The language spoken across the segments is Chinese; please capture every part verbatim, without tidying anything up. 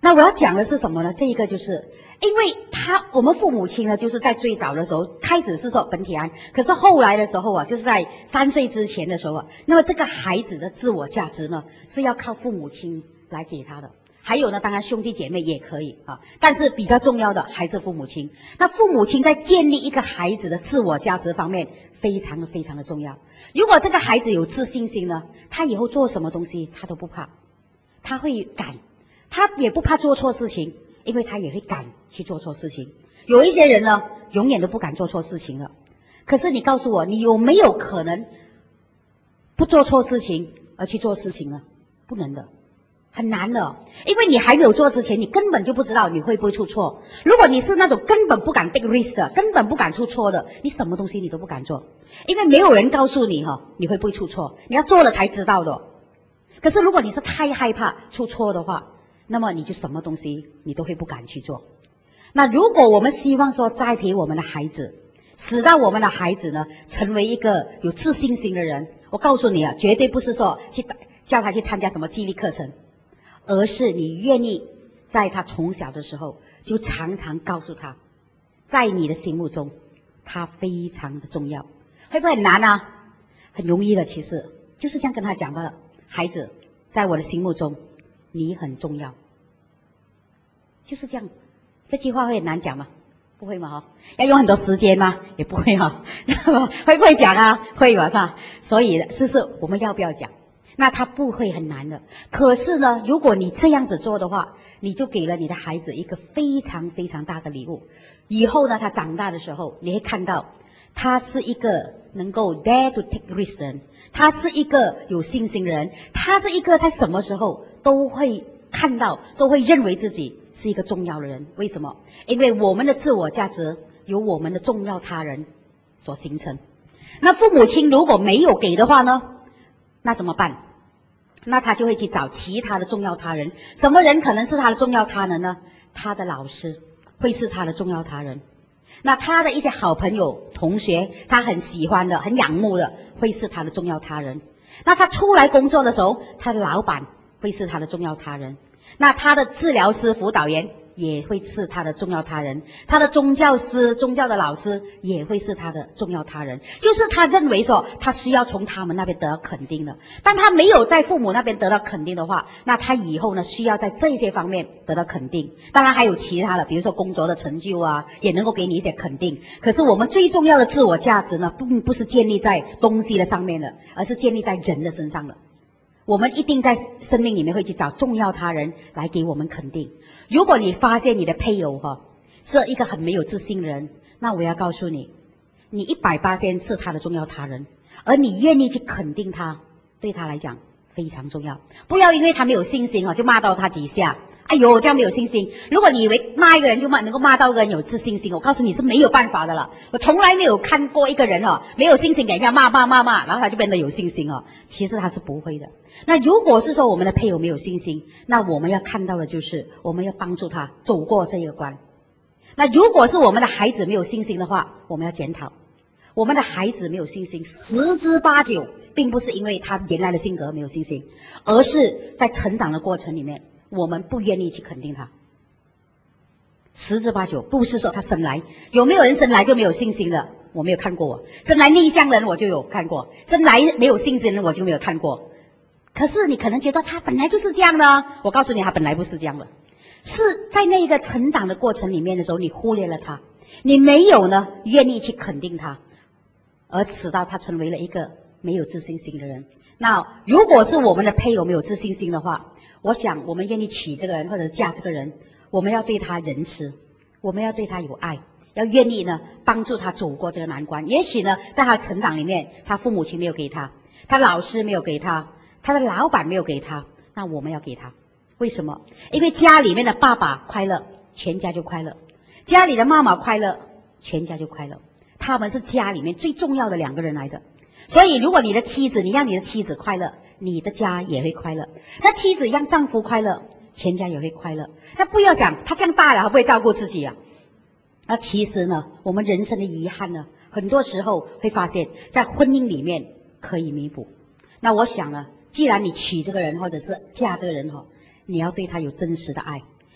那我要讲的是什么呢？这一个就是，因为他我们父母亲呢，就是在最早的时候开始是说本体安，可是后来的时候啊，就是在三岁之前的时候啊，那么这个孩子的自我价值呢，是要靠父母亲来给他的。还有呢，当然兄弟姐妹也可以啊，但是比较重要的还是父母亲。那父母亲在建立一个孩子的自我价值方面，非常的非常的重要。如果这个孩子有自信心呢，他以后做什么东西他都不怕，他会敢。他也不怕做错事情，因为他也会敢去做错事情。有一些人呢，永远都不敢做错事情了。可是你告诉我，你有没有可能不做错事情而去做事情呢？不能的，很难的。因为你还没有做之前，你根本就不知道你会不会出错。如果你是那种根本不敢 take risk 的，根本不敢出错的，你什么东西你都不敢做，因为没有人告诉你哈，你会不会出错，你要做了才知道的。可是如果你是太害怕出错的话，那么你就什么东西你都会不敢去做。那如果我们希望说栽培我们的孩子，使到我们的孩子呢成为一个有自信心的人，我告诉你啊，绝对不是说去叫他去参加什么激励课程，而是你愿意在他从小的时候就常常告诉他，在你的心目中他非常的重要。会不会很难啊？很容易的，其实就是这样跟他讲吧。孩子，在我的心目中你很重要，就是这样。这句话会很难讲吗？不会嘛哈？要用很多时间吗？也不会哈。会不会讲啊？会吧，是吧？所以这是我们要不要讲？那他不会很难的。可是呢，如果你这样子做的话，你就给了你的孩子一个非常非常大的礼物。以后呢，他长大的时候，你会看到他是一个能够 dare to take risk 的人，他是一个有信心的人，他是一个在什么时候都会看到，都会认为自己是一个重要的人。为什么？因为我们的自我价值由我们的重要他人所形成。那父母亲如果没有给的话呢，那怎么办？那他就会去找其他的重要他人。什么人可能是他的重要他人呢？他的老师会是他的重要他人。那他的一些好朋友、同学，他很喜欢的、很仰慕的，会是他的重要他人。那他出来工作的时候，他的老板会是他的重要他人。那他的治疗师、辅导员也会是他的重要他人，他的宗教师、宗教的老师也会是他的重要他人。就是他认为说，他需要从他们那边得到肯定的。但他没有在父母那边得到肯定的话，那他以后呢，需要在这些方面得到肯定。当然还有其他的，比如说工作的成就啊，也能够给你一些肯定。可是我们最重要的自我价值呢，并不是建立在东西的上面的，而是建立在人的身上的。我们一定在生命里面会去找重要他人来给我们肯定。如果你发现你的配偶哈是一个很没有自信的人，那我要告诉你，你一百八千是他的重要他人，而你愿意去肯定他，对他来讲非常重要。不要因为他没有信心就骂到他几下。哎呦，这样没有信心。如果你以为骂一个人就骂能够骂到一个人有自信心，我告诉你是没有办法的了。我从来没有看过一个人哦，没有信心给人家骂骂骂骂，然后他就变得有信心哦。其实他是不会的。那如果是说我们的配偶没有信心，那我们要看到的就是我们要帮助他走过这一个关。那如果是我们的孩子没有信心的话，我们要检讨。我们的孩子没有信心，十之八九并不是因为他原来的性格没有信心，而是在成长的过程里面，我们不愿意去肯定他。十之八九不是说他生来，有没有人生来就没有信心的？我没有看过我。生来内向的人我就有看过，生来没有信心的人我就没有看过。可是你可能觉得他本来就是这样的，我告诉你他本来不是这样的，是在那个成长的过程里面的时候，你忽略了他，你没有呢愿意去肯定他，而使到他成为了一个没有自信心的人。那如果是我们的配偶没有自信心的话，我想我们愿意娶这个人或者嫁这个人，我们要对他仁慈，我们要对他有爱，要愿意呢帮助他走过这个难关。也许呢在他成长里面，他父母亲没有给他，他老师没有给他，他的老板没有给他，那我们要给他。为什么？因为家里面的爸爸快乐，全家就快乐；家里的妈妈快乐，全家就快乐。他们是家里面最重要的两个人来的。所以如果你的妻子，你让你的妻子快乐，你的家也会快乐。那妻子让丈夫快乐，全家也会快乐。那不要想他这样大了，他不会照顾自己啊。那其实呢，我们人生的遗憾呢，很多时候会发现，在婚姻里面可以弥补。那我想呢，既然你娶这个人或者是嫁这个人哈，你要对他有真实的爱。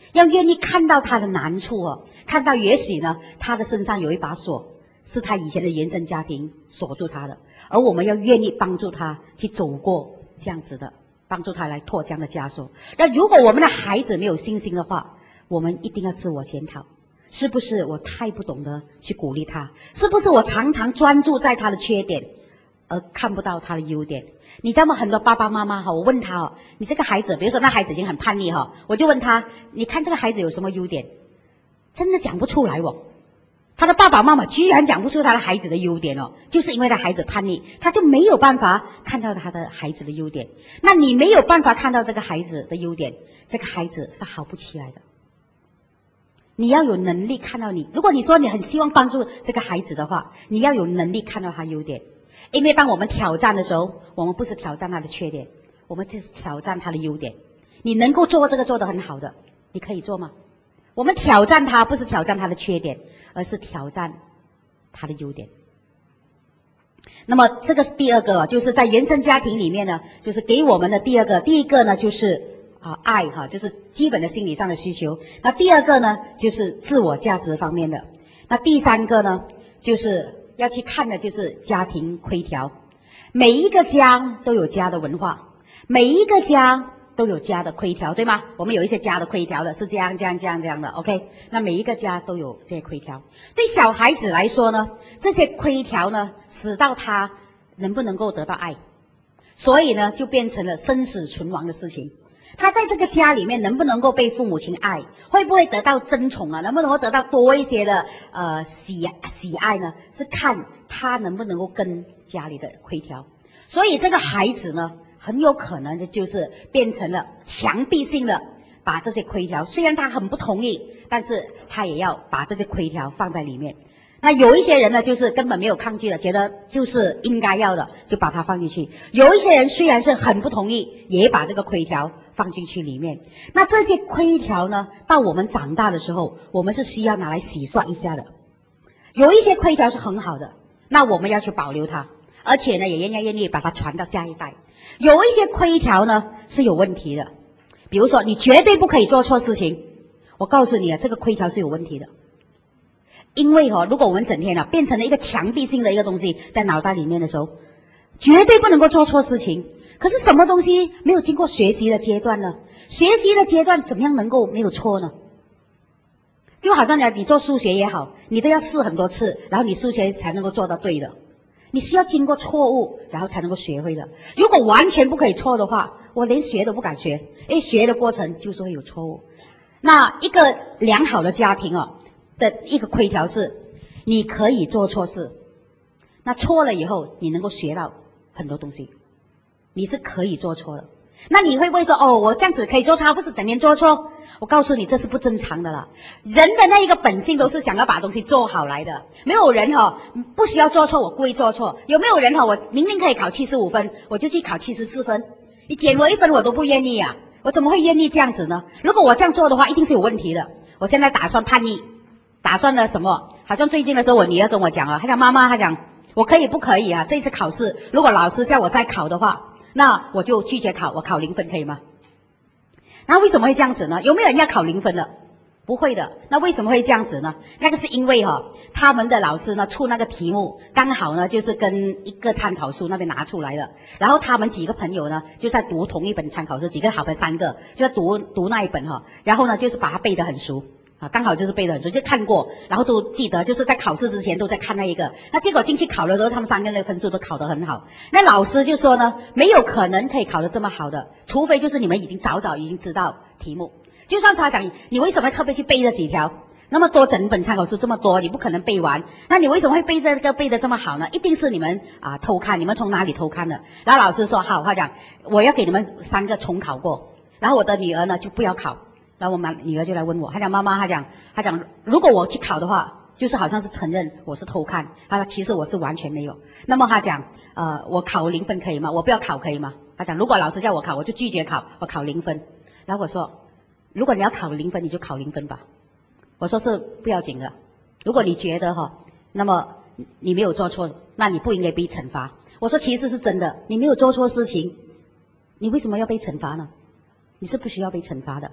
要愿意看到他的难处哦，看到也许呢，他的身上有一把锁，是他以前的原生家庭锁住他的，而我们要愿意帮助他去走过这样子的，帮助他来脱这样的枷锁。那如果我们的孩子没有信心的话，我们一定要自我检讨，是不是我太不懂得去鼓励他？是不是我常常专注在他的缺点，而看不到他的优点？你知道吗？很多爸爸妈妈哈，我问他哦，你这个孩子，比如说那孩子已经很叛逆哈，我就问他，你看这个孩子有什么优点？真的讲不出来哦。他的爸爸妈妈居然讲不出他的孩子的优点哦，就是因为他孩子叛逆，他就没有办法看到他的孩子的优点。那你没有办法看到这个孩子的优点，这个孩子是好不起来的。你要有能力看到你，如果你说你很希望帮助这个孩子的话，你要有能力看到他优点。因为当我们挑战的时候，我们不是挑战他的缺点，我们是挑战他的优点。你能够做这个做得很好的，你可以做吗？我们挑战他，不是挑战他的缺点，而是挑战他的优点。那么这个是第二个，就是在原生家庭里面呢，就是给我们的第二个，第一个呢就是啊爱哈，就是基本的心理上的需求。那第二个呢就是自我价值方面的。那第三个呢就是要去看的就是家庭规条。每一个家都有家的文化，每一个家都有家的规条，对吗？我们有一些家的规条的是这样这样这样这样的 ，OK？ 那每一个家都有这些规条。对小孩子来说呢，这些规条呢，使到他能不能够得到爱，所以呢，就变成了生死存亡的事情。他在这个家里面能不能够被父母亲爱，会不会得到争宠啊？能不能够得到多一些的呃喜喜爱呢？是看他能不能够跟家里的规条。所以这个孩子呢，很有可能的就是变成了强迫性的把这些规条，虽然他很不同意，但是他也要把这些规条放在里面。那有一些人呢，就是根本没有抗拒的，觉得就是应该要的，就把它放进去。有一些人虽然是很不同意，也把这个规条放进去里面。那这些规条呢，到我们长大的时候，我们是需要拿来洗刷一下的。有一些规条是很好的，那我们要去保留它，而且呢，也愿意愿意把它传到下一代。有一些规条呢是有问题的，比如说你绝对不可以做错事情。我告诉你啊，这个规条是有问题的。因为哦，如果我们整天啊变成了一个强迫性的一个东西在脑袋里面的时候，绝对不能够做错事情。可是什么东西没有经过学习的阶段呢？学习的阶段怎么样能够没有错呢？就好像你做数学也好，你都要试很多次，然后你数学才能够做到对的。你是要经过错误，然后才能够学会的。如果完全不可以错的话，我连学都不敢学，因为学的过程就是会有错误。那一个良好的家庭哦的一个规条是，你可以做错事，那错了以后你能够学到很多东西，你是可以做错的。那你会不会说哦，我这样子可以做错，不是整天做错？我告诉你，这是不正常的了。人的那一个本性都是想要把东西做好来的，没有人哦不需要做错，我故意做错。有没有人哦，我明明可以考七十五分，我就去考七十四分，你减我一分我都不愿意啊，我怎么会愿意这样子呢？如果我这样做的话，一定是有问题的。我现在打算叛逆，打算了什么？好像最近的时候，我女儿跟我讲啊，她讲妈妈，她讲我可以不可以啊？这次考试如果老师叫我再考的话，那我就拒绝考，我考零分可以吗？那为什么会这样子呢？有没有人要考零分的？不会的。那为什么会这样子呢？那个是因为哈、哦，他们的老师呢出那个题目，刚好呢就是跟一个参考书那边拿出来的。然后他们几个朋友呢就在读同一本参考书，几个好朋友三个就在读读那一本哈、哦。然后呢就是把它背得很熟。啊，刚好就是背得很熟，就看过，然后都记得，就是在考试之前都在看那一个。那结果进去考的时候，他们三个人的分数都考得很好。那老师就说呢，没有可能可以考得这么好的，除非就是你们已经早早已经知道题目。就算他讲，你为什么特别去背这几条？那么多整本参考书这么多，你不可能背完。那你为什么会背这个背得这么好呢？一定是你们啊偷看，你们从哪里偷看的？然后老师说好，他讲我要给你们三个重考过。然后我的女儿呢就不要考。然后我妈女儿就来问我，她讲妈妈，她讲她讲如果我去考的话，就是好像是承认我是偷看。她说其实我是完全没有。那么她讲呃我考零分可以吗？我不要考可以吗？她讲如果老师叫我考，我就拒绝考，我考零分。然后我说如果你要考零分，你就考零分吧。我说是不要紧的。如果你觉得哈，那么你没有做错，那你不应该被惩罚。我说其实是真的，你没有做错事情，你为什么要被惩罚呢？你是不需要被惩罚的。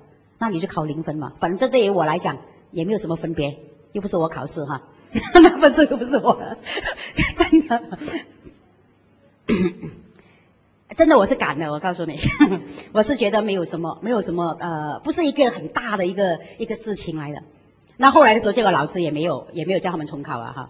那你就考零分嘛，反正这对于我来讲也没有什么分别，又不是我考试哈，那分数又不是我，真的，真的我是敢的，我告诉你，我是觉得没有什么，没有什么呃，不是一个很大的一个一个事情来的。那后来的时候，这个老师也没有也没有叫他们重考啊哈。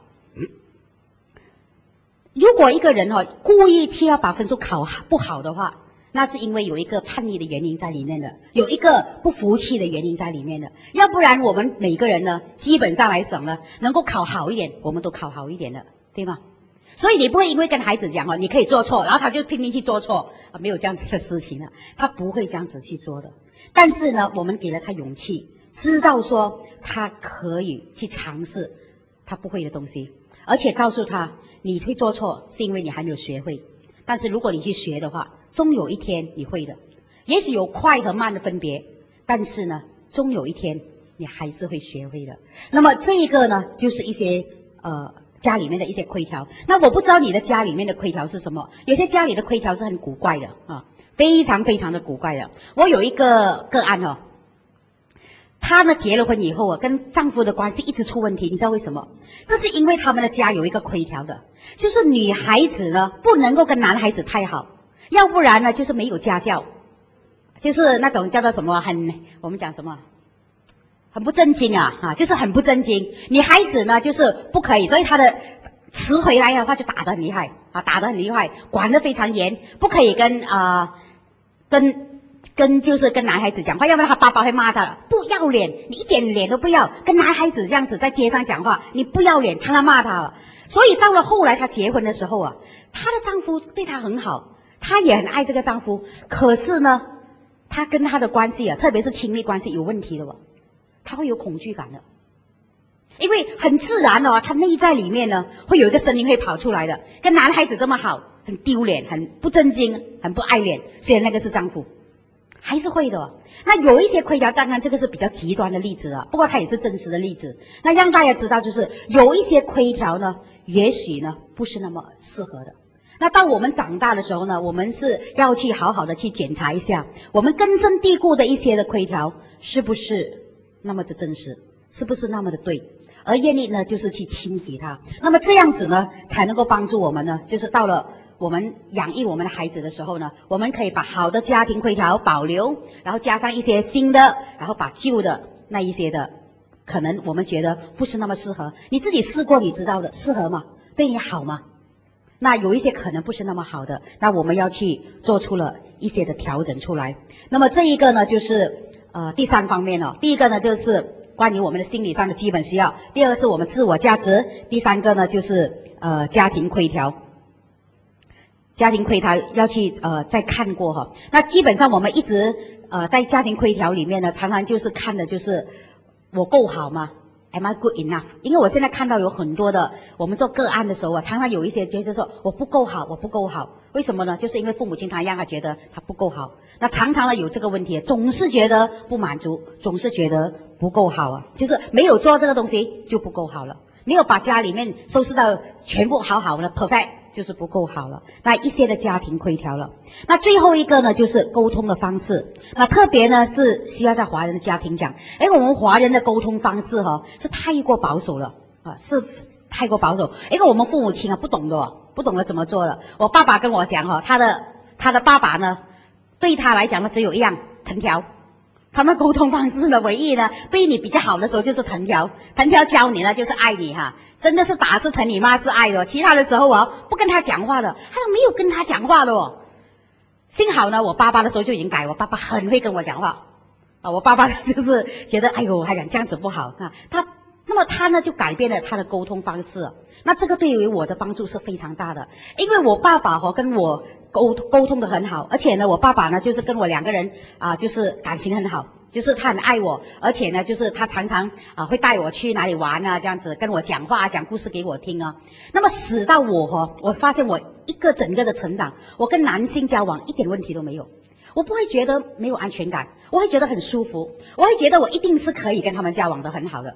如果一个人哈、哦、故意去要把分数考不好的话，那是因为有一个叛逆的原因在里面的，有一个不服气的原因在里面的。要不然我们每个人呢，基本上来讲呢，能够考好一点，我们都考好一点的，对吗？所以你不会因为跟孩子讲哦，你可以做错，然后他就拼命去做错啊，没有这样子的事情的，他不会这样子去做的。但是呢，我们给了他勇气，知道说他可以去尝试他不会的东西，而且告诉他，你会做错是因为你还没有学会，但是如果你去学的话，终有一天你会的。也许有快和慢的分别，但是呢，终有一天你还是会学会的。那么这一个呢，就是一些呃。家里面的一些规条，那我不知道你的家里面的规条是什么。有些家里的规条是很古怪的啊，非常非常的古怪的。我有一个个案哦，她呢结了婚以后啊，跟丈夫的关系一直出问题，你知道为什么？这是因为他们的家有一个规条的，就是女孩子呢不能够跟男孩子太好，要不然呢就是没有家教，就是那种叫做什么很我们讲什么。很不正经啊啊，就是很不正经。女孩子呢，就是不可以，所以她的迟回来的话就打得很厉害啊，打得很厉害，管得非常严，不可以跟啊、呃、跟跟就是跟男孩子讲话，要不然他爸爸会骂他，不要脸，你一点脸都不要，跟男孩子这样子在街上讲话，你不要脸，常常骂他了。所以到了后来她结婚的时候啊，她的丈夫对她很好，她也很爱这个丈夫，可是呢，她跟他的关系啊，特别是亲密关系有问题的哦。他会有恐惧感的，因为很自然哦，他内在里面呢会有一个声音会跑出来的，跟男孩子这么好，很丢脸，很不正经，很不爱脸，虽然那个是丈夫，还是会的哦。那有一些规条，当然这个是比较极端的例子啊，不过它也是真实的例子。那让大家知道，就是有一些规条呢，也许呢不是那么适合的。那当我们长大的时候呢，我们是要去好好的去检查一下，我们根深蒂固的一些的规条是不是那么的真实，是不是那么的对？而愿意呢，就是去清洗它。那么这样子呢，才能够帮助我们呢，就是到了我们养育我们的孩子的时候呢，我们可以把好的家庭规条保留，然后加上一些新的，然后把旧的那一些的，可能我们觉得不是那么适合，你自己试过，你知道的，适合吗？对你好吗？那有一些可能不是那么好的，那我们要去做出了一些的调整出来。那么这一个呢，就是呃第三方面哦，第一个呢就是关于我们的心理上的基本需要，第二个是我们自我价值，第三个呢就是呃家庭规条。家庭规条要去呃再看过哈。那基本上我们一直呃在家庭规条里面呢，常常就是看的就是我够好吗？Am I good enough？ 因为我现在看到有很多的，我们做个案的时候啊，常常有一些觉得说我不够好，我不够好，为什么呢？就是因为父母亲他让他觉得他不够好，那常常呢有这个问题，总是觉得不满足，总是觉得不够好啊，就是没有做这个东西就不够好了，没有把家里面收拾到全部好好的 perfect。就是不够好了，那一些的家庭规条了。那最后一个呢，就是沟通的方式。那特别呢是需要在华人的家庭讲，哎，我们华人的沟通方式哈、哦、是太过保守了啊，是太过保守。因为我们父母亲啊不懂的、哦，不懂得怎么做的。我爸爸跟我讲哈、哦，他的他的爸爸呢，对他来讲呢只有一样藤条。他们沟通方式呢，唯一呢，对你比较好的时候就是藤条，藤条教你呢就是爱你哈，真的是打是疼你骂是爱的，其他的时候啊不跟他讲话的，他都没有跟他讲话的哦。幸好呢，我爸爸的时候就已经改，我爸爸很会跟我讲话啊，我爸爸就是觉得哎呦，还讲这样子不好啊，他那么他呢就改变了他的沟通方式，那这个对于我的帮助是非常大的，因为我爸爸哈、哦、跟我沟沟通的很好，而且呢，我爸爸呢就是跟我两个人啊，就是感情很好，就是他很爱我，而且呢，就是他常常啊会带我去哪里玩啊，这样子跟我讲话，讲故事给我听啊。那么使到我哈、哦，我发现我一个整个的成长，我跟男性交往一点问题都没有，我不会觉得没有安全感，我会觉得很舒服，我会觉得我一定是可以跟他们交往的很好的。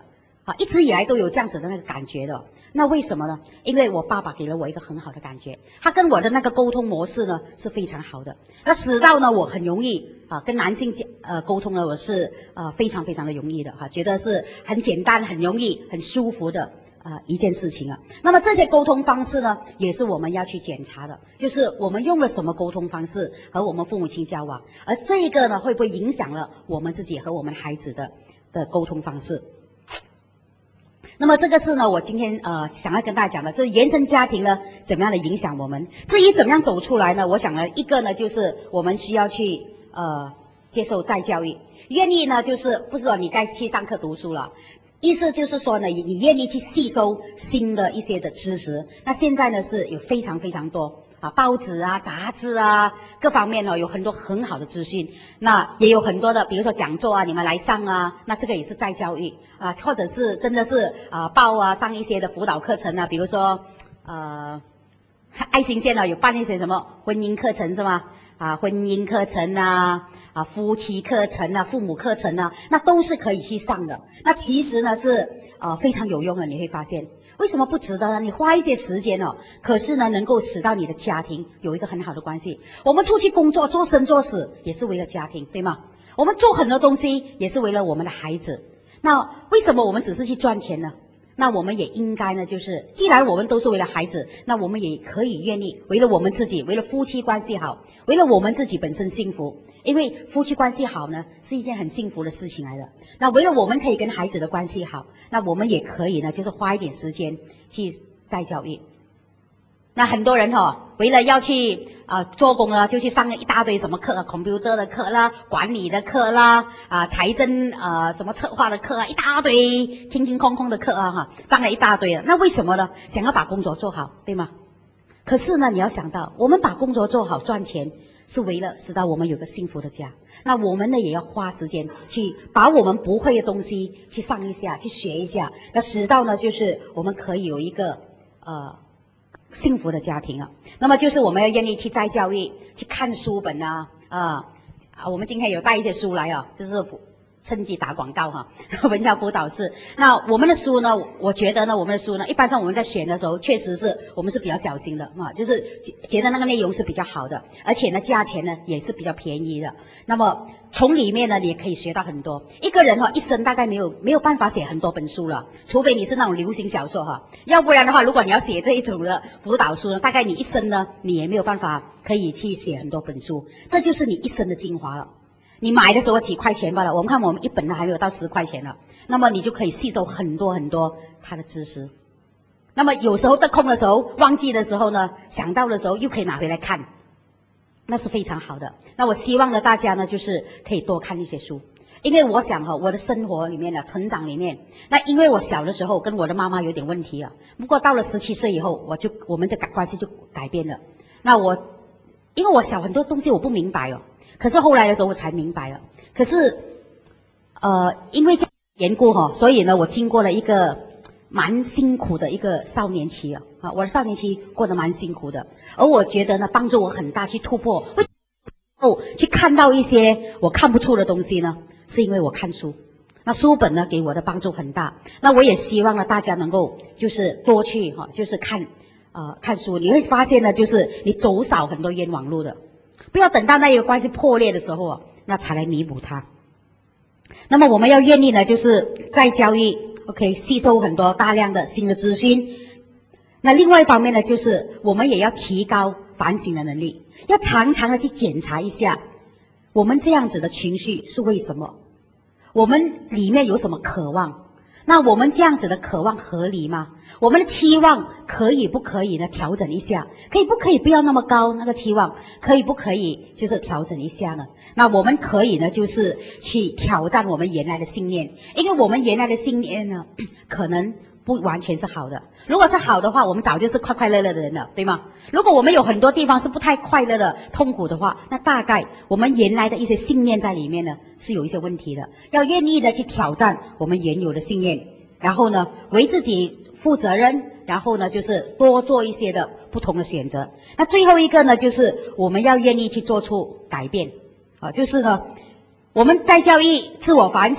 啊，一直以来都有这样子的那个感觉的。那为什么呢？因为我爸爸给了我一个很好的感觉，他跟我的那个沟通模式呢是非常好的。那使到呢我很容易啊跟男性呃沟通呢，我是呃非常非常的容易的哈、啊，觉得是很简单、很容易、很舒服的啊一件事情啊。那么这些沟通方式呢，也是我们要去检查的，就是我们用了什么沟通方式和我们父母亲交往，而这一个呢会不会影响了我们自己和我们孩子的的沟通方式。那么这个是呢，我今天呃想要跟大家讲的，就是原生家庭呢怎么样的影响我们。至于怎么样走出来呢，我想呢，一个呢就是我们需要去呃接受再教育，愿意呢就是不是说你再去上课读书了，意思就是说呢，你你愿意去吸收新的一些的知识。那现在呢是有非常非常多。啊，报纸啊、杂志啊，各方面呢有很多很好的资讯，那也有很多的，比如说讲座啊，你们来上啊，那这个也是再教育啊，或者是真的是啊报啊上一些的辅导课程啊，比如说呃爱心线呢有办一些什么婚姻课程是吗？啊，婚姻课程啊，啊夫妻课程啊，父母课程啊，那都是可以去上的。那其实呢是呃非常有用的，你会发现。为什么不值得呢？你花一些时间哦，可是呢，能够使到你的家庭有一个很好的关系。我们出去工作，做生做死，也是为了家庭，对吗？我们做很多东西，也是为了我们的孩子。那为什么我们只是去赚钱呢？那我们也应该呢，就是既然我们都是为了孩子，那我们也可以愿意为了我们自己，为了夫妻关系好，为了我们自己本身幸福。因为夫妻关系好呢，是一件很幸福的事情来的。那为了我们可以跟孩子的关系好，那我们也可以呢，就是花一点时间去再教育。那很多人哦，为了要去呃做工呢，就去上了一大堆什么课 ，computer 的课啦，管理的课啦，啊财政呃什么策划的课啊，一大堆空空空空的课啊哈，上了一大堆了。那为什么呢？想要把工作做好，对吗？可是呢，你要想到，我们把工作做好赚钱，是为了使到我们有个幸福的家。那我们呢，也要花时间去把我们不会的东西去上一下，去学一下，那使到呢，就是我们可以有一个呃。幸福的家庭啊，那么就是我们要愿意去再教育，去看书本啊，啊啊，我们今天有带一些书来啊，就是趁机打广告哈、啊，文教辅导室。那我们的书呢，我觉得呢，我们的书呢，一般上我们在选的时候，确实是我们是比较小心的啊，就是觉得那个内容是比较好的，而且呢，价钱呢也是比较便宜的。那么从里面呢，你也可以学到很多。一个人哈、哦，一生大概没有没有办法写很多本书了，除非你是那种流行小说哈、啊，要不然的话，如果你要写这一种的辅导书呢，大概你一生呢，你也没有办法可以去写很多本书，这就是你一生的精华了。你买的时候几块钱罢了，我们看我们一本呢还没有到十块钱了，那么你就可以吸收很多很多它的知识。那么有时候得空的时候，忘记的时候呢，想到的时候又可以拿回来看，那是非常好的。那我希望呢，大家呢就是可以多看一些书，因为我想哈、哦，我的生活里面的成长里面，那因为我小的时候跟我的妈妈有点问题啊，不过到了十七岁以后，我就我们的关系就改变了。那我因为我小很多东西我不明白哦。可是后来的时候我才明白了，可是，呃，因为这样缘故哈、哦，所以呢，我经过了一个蛮辛苦的一个少年期啊，啊，我的少年期过得蛮辛苦的，而我觉得呢，帮助我很大去突破，哦，去看到一些我看不出的东西呢，是因为我看书，那书本呢给我的帮助很大，那我也希望呢大家能够就是多去哈、啊，就是看呃看书，你会发现呢，就是你走少很多冤枉路的。不要等到那一个关系破裂的时候啊，那才来弥补它。那么我们要愿意呢，就是再教育 ，OK， 吸收很多大量的新的资讯。那另外一方面呢，就是我们也要提高反省的能力，要常常的去检查一下，我们这样子的情绪是为什么？我们里面有什么渴望？那我们这样子的渴望合理吗？我们的期望可以不可以呢调整一下？可以不可以不要那么高那个期望？可以不可以就是调整一下呢？那我们可以呢就是去挑战我们原来的信念，因为我们原来的信念呢可能不完全是好的。如果是好的话，我们早就是快快乐乐的人了，对吗？如果我们有很多地方是不太快乐的、痛苦的话，那大概我们原来的一些信念在里面呢是有一些问题的。要愿意的去挑战我们原有的信念，然后呢为自己负责任，然后呢就是多做一些的不同的选择。那最后一个呢，就是我们要愿意去做出改变啊，就是呢我们在教育自我反省。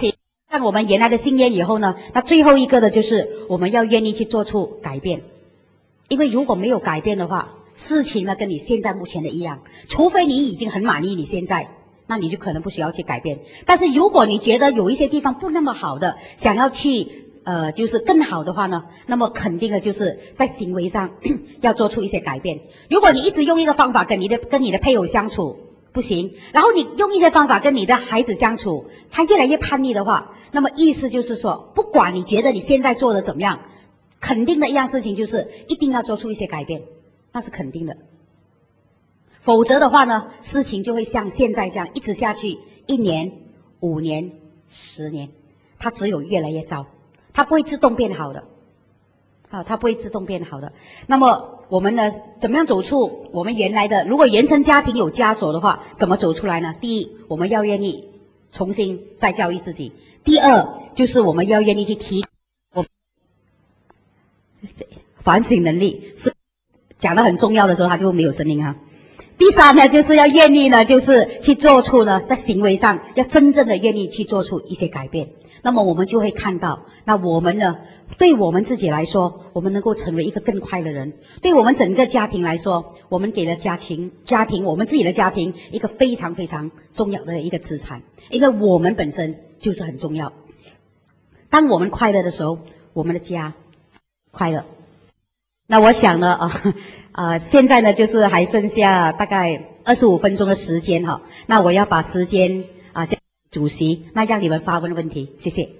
像我们原来的信念以后呢，那最后一个的就是我们要愿意去做出改变。因为如果没有改变的话，事情呢跟你现在目前的一样，除非你已经很满意你现在，那你就可能不需要去改变。但是如果你觉得有一些地方不那么好的，想要去呃就是更好的话呢，那么肯定的就是在行为上要做出一些改变。如果你一直用一个方法跟你的跟你的配偶相处不行，然后你用一些方法跟你的孩子相处，他越来越叛逆的话，那么意思就是说，不管你觉得你现在做的怎么样，肯定的一样事情就是一定要做出一些改变，那是肯定的。否则的话呢，事情就会像现在这样一直下去，一年、五年、十年，它只有越来越糟，它不会自动变好的。啊，它不会自动变好的。那么我们呢，怎么样走出我们原来的？如果原生家庭有枷锁的话，怎么走出来呢？第一，我们要愿意重新再教育自己；第二，就是我们要愿意去提我反省能力。是讲得很重要的时候，他就没有声音哈。第三呢，就是要愿意呢，就是去做出呢，在行为上要真正的愿意去做出一些改变。那么我们就会看到，那我们呢，对我们自己来说，我们能够成为一个更快的人；对我们整个家庭来说，我们给了家庭家庭我们自己的家庭一个非常非常重要的一个资产，因为我们本身就是很重要。当我们快乐的时候，我们的家快乐。那我想呢，啊，呃，现在呢就是还剩下大概二十五分钟的时间哈，那我要把时间啊交给主席，那让你们发问问题，谢谢。